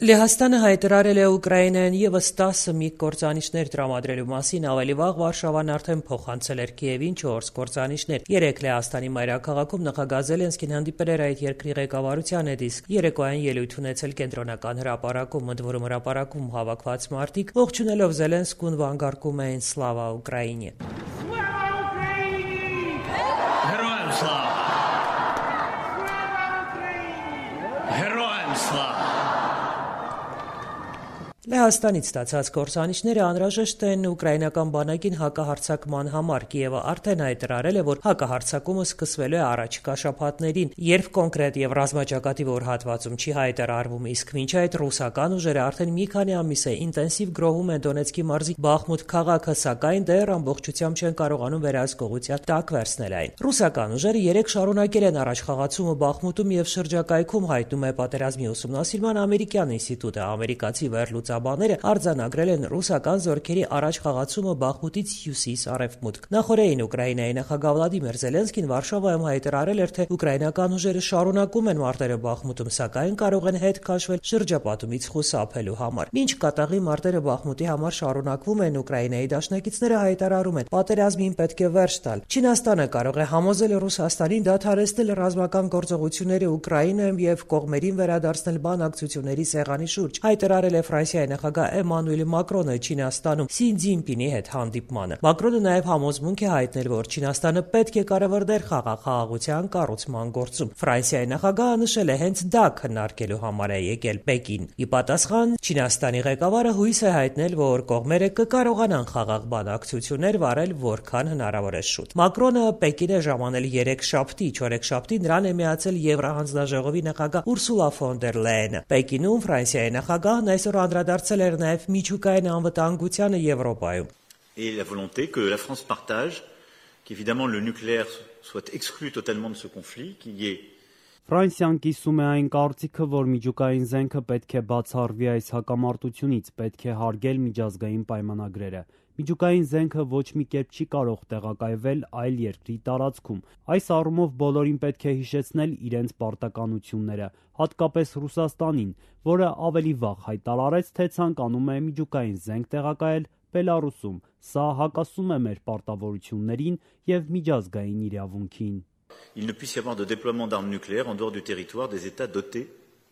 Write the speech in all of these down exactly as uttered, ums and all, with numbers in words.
Լեհաստանը հայտարարել է Ուկրաինային ևս տասը միգ կործանիչներ տրամադրելու մասին, ավելի վաղ Վարշավան արդեն փոխանցել էր Կիևին չորս կործանիչներ։ Երեկ Լեհաստանի մայրաքաղաքում նախագահ Զելենսկին հանդիպել էր այդ երկրի ղեկավարության հետ, իսկ երեկոյան ելույթ ունեցել կենտրոնական հրապարակում, ընդ որում հրապարակում հավաքված մարդիկ ողջունելով Զելենսկուն վանկարկում էին «Սլավա Ուկրաինե»։ Լեհաստանից ստացած կործանիչները անհրաժեշտ են ուկրաինական բանակին հակահարձակման համար։ Կիևը արդեն հայտարարել է, որ հակահարձակումը սկսվելու է առաջիկա շաբաթներին, երբ կոնկրետ եւ ռազմաճակատի որ հատվածում չի հայտարարվում, իսկ մինչ այդ ռուսական ուժերը արդեն մի քանի ամիս է ինտենսիվ գրոհում են Դոնեցկի մարզի Բախմուտ քաղաքը, սակայն դեռ ամբողջությամբ չեն կարողանում վերահսկողության տակ վերցնել այն։ Ռուսական ուժերը երեք շարունակել են առաջխաղացումը Բախմուտում եւ շրջակայքում, հայտնում է Պատերազմի ուսումնասիրման ամերիկյան ինստիտուտը։ Ամերիկացի վերլուծաբանները արձանագրել են ռուսական զորքերի առաջխաղացումը Բախմուտից հյուսիս-արևմուտք։ Նախորդին Ուկրաինայի նախագահ Վլադիմիր Զելենսկին Վարշավայում հայտարարել էր, թե ուկրաինական ուժերը շարունակում են մարտերը Բախմուտում, սակայն կարող են հետ քաշվել շրջապատումից խուսափելու համար։ Մինչ կատաղի մարտերը Բախմուտի համար շարունակվում են, Ուկրաինայի դաշնակիցները հայտարարում են, պատերազմին պետք է վերջ տալ։ Չինաստանը կարող է համոզել Ռուսաստանին դադարեցնել ռազմական գործողությունները Ուկրաինայում եւ կողմերին վերադարձնել բանակցությունների սեղանի շուրջ, հայտարարել է Ֆրանսիայի նախագահ Էմանուել Մակրոնը Չինաստանում Սի Ցզինպինի հետ հանդիպմանը։ Մակրոնը նաև համոզմունք է հայտնել, որ Չինաստանը պետք է կարևոր դեր խաղա խաղաղության կառուցման գործում։ Ֆրանսիայի նախագահը նշել է, հենց դա քննարկելու համար է եկել Պեկին։ Ի պատասխան Չինաստանի ղեկավարը հույս է հայտնել, որ կողմերը կկարողանան խաղաղ բանակցություններ վարել որքան հնարավոր է շուտ։ Մակրոնը Պեկին է ժամանել երեքշաբթի, չորեքշաբթի նրան է միացել Եվրահանձնաժողովի նախագահ Ուրսուլա ֆոն դեր Լայենը։ Պեկինում Ֆրանսիայի նախագահն այսօր անդրադարձել էր նաև միջուկային անվտանգությանը Եվրոպայում։ Et la volonté que la France partage, qu'évidemment le nucléaire soit exclu totalement de ce conflit, qu'il y ait Ֆրանսիան կիսում է այն կարծիքը, որ միջուկային զենքը պետք է բացառվի այս հակամարտությունից, պետք է հարգել միջազգային պայմանագրերը։ Միջուկային զենքը ոչ մի կերպ չի կարող տեղակայվել այլ երկրի տարածքում։ Այս առումով բոլորին պետք է հիշեցնել իրենց պարտականությունները, հատկապես Ռուսաստանին, որը ավելի վաղ հայտարարեց, թե ցանկանում է միջուկային զենք տեղակայել Բելարուսում։ Սա հակասում է մեր պարտավորություններին եւ միջազգային իրավունքին։ Il ne puisse y avoir de déploiement d'armes nucléaires en dehors du territoire des États dotés,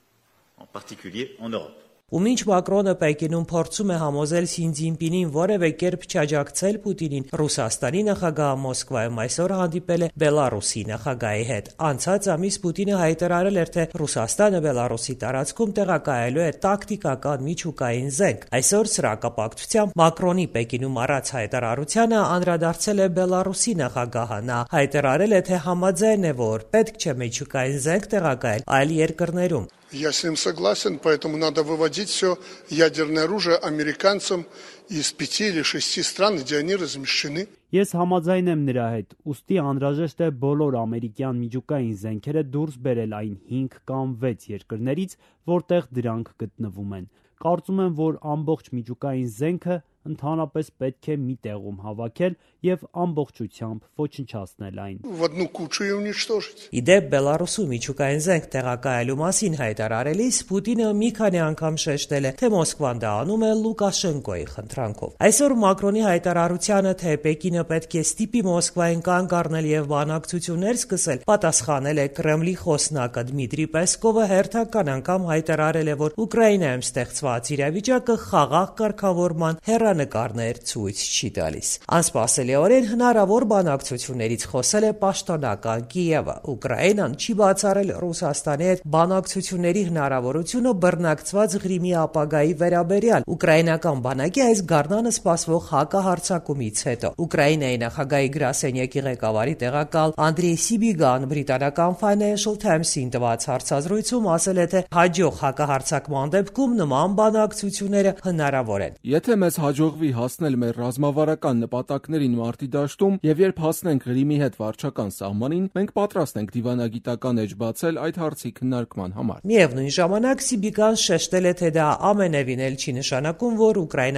en particulier en Europe. Ու մինչ Մակրոնը Պեկինում փորձում է համոզել Սի Ցզինպինին որևէ կերպ չաջակցել Պուտինին, Ռուսաստանի նախագահը Մոսկվայում այսօր հանդիպել է Բելարուսի նախագահի հետ։ Անցած ամիս Պուտինը հայտարարել էր, թե Ռուսաստանը Բելարուսի տարածքում տեղակայելու է տակտիկական միջուկային զենք։ Այսօր սրա կապակցությամբ Մակրոնի Պեկինում առած հայտարարությանը անդրադարձել է Բելարուսի նախագահը։ Նա հայտարարել է, թե համաձայն է, որ պետք չէ միջուկային զենք տեղակայել այլ երկրներում։ Я с ним согласен, поэтому надо выводить все ядерное оружие американцам из пяти или шести стран, где они размещены. Ես համաձայն եմ նրա հետ, ուստի անհրաժեշտ է բոլոր ամերիկյան միջուկային զենքերը դուրս բերել այն հինգ կամ վեց երկրներից, որտեղ դրանք գտնվում են։ Կարծում եմ, որ ամբողջ միջուկային զենքը ընդհանրապես պետք է մի տեղում հավաքել եւ ամբողջությամբ ոչնչացնել այն։ В одну кучу и уничтожить. Իդեպ Բելարուսում միջուկային զենք տեղակայելու մասին հայտարարելիս Պուտինը մի քանի անգամ շեշտել է, թե Մոսկվան դա անում է Լուկաշենկոյի խնդրանքով։ Այսօր Մակրոնի հայտարարությանը, թե Պեկինը պետք է ստիպի Մոսկվային կանգ առնել եւ բանակցություններ սկսել, պատասխանել է Կրեմլի խոսնակը Դմիտրի Պեսկովը, հերթական անգամ հայտարարել է, որ Ուկրաինայում ստեղծված իրավիճակը խաղաղ կարգավորման հեռանկարներ ցույց չի տալիս։ Անսպասելիորեն հնարավոր բանակցություններից խոսել է պաշտոնական Կիևը։ Ուկրաինան չի բացառել Ռուսաստանի հետ բանակցությունների հնարավորությունը բռնակցված Ղրիմի ապագայի վերաբերյալ ուկրաինական բանակի այս գարնանը սպասվող հակահարձակումից հետո։ Ուկրաինայի նախագահի գրասենյակի ղեկավարի տեղակալ Անդրեյ Սիբիգան բրիտանական Financial Times-ին տված հարցազրույցում ասել է, թե հաջող հակահարձակման դեպքում նման բանակցությունները հնարավոր են։ Եթե մեզ հաջողվի հասնել մեր ռազմավարական նպատակներին մարտի դաշտում եւ երբ հասնենք Ղրիմի հետ վարչական սահմանին, մենք պատրաստ ենք դիվանագիտական էջ բացել այդ հարցի քննարկման համար։ Միևնույն ժամանակ Սիբիգան շեշտել է, թե դա ամենևին էլ չի նշանակում, որ ուկրաինական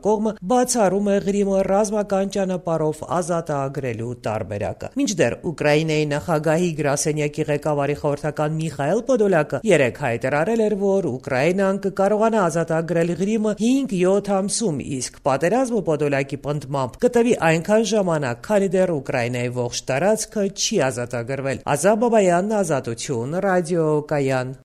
կողմը բացառում է Ղրիմը ռազմական ճանապարհով ազատագրելու տարբերակը։ Մինչդեռ Ուկրաինայի նախագահի գրասենյակի ղեկավարի խորհրդական Միխայել Պոդոլյակը երեկ հայտարարել էր, որ Ուկրաինան կկարողանա ազատագրել Ղրիմը հինգ-յոթ ամսում, իսկ պատերազմը Պոդոլյակի պնդմամբ կտևի այնքան ժամանակ, քանի դեռ Ուկրաինայի ողջ տարածքը չի ազատագրվել։ Ազատ Բաբայան, Ազատություն, ռադիոկայան։